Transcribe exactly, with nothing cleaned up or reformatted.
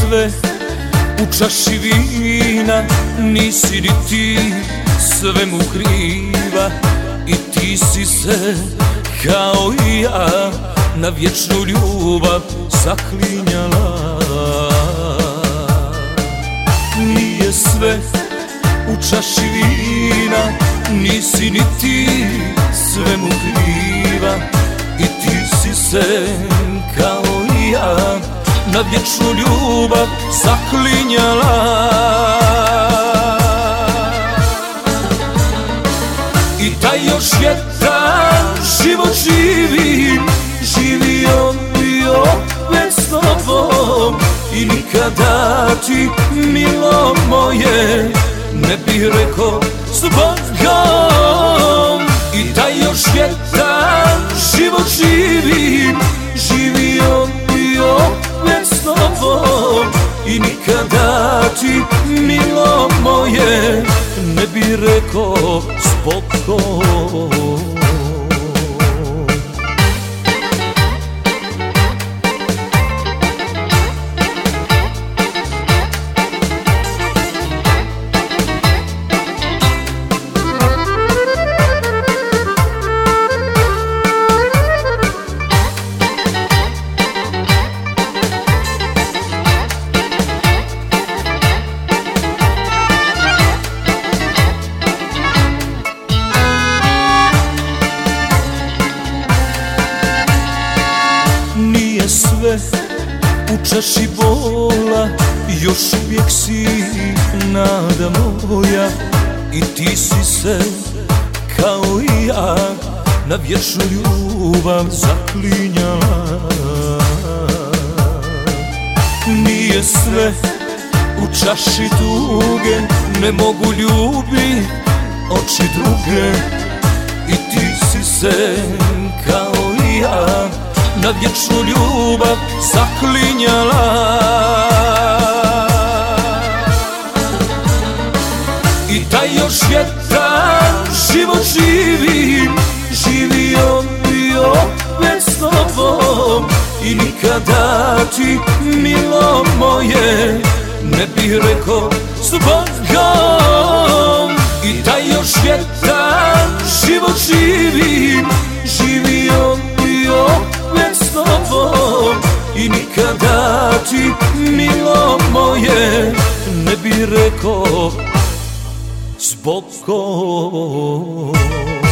sve u čaši vina, nisi ni ti svemu kriva. I ti si se kao i ja na vječnu ljubav zaklinjala. Nije sve u čaši vina, nisi ni ti svemu kriva. I ti si se kao i ja na vječnu ljubav zaklinjala. I taj još jedan život živim, živio bi opet s tobom. I nikada ti, milo moje, ne bih rekao s Bogom. I taj još jedan život živim, živio bi opet s tobom. I nikada ti, milo moje, ne bih rekao s Bogom. Sve u čaši bola, još uvijek si nada moja. I ti si se kao i ja na vječnu ljubav zaklinjala. Nije sve u čaši tuge, ne mogu ljubit oči druge. I ti si se kao i ja na vječnu ljubav zaklinjala. I taj još jedan život živim, živio bi opet s tobom. I nikada ti, milo moje, ne bih rekao s Bogom. I taj još jedan život živim, živio bi opet s tobom. I nikada ti, milo moje, ne bih rekao s Bogom.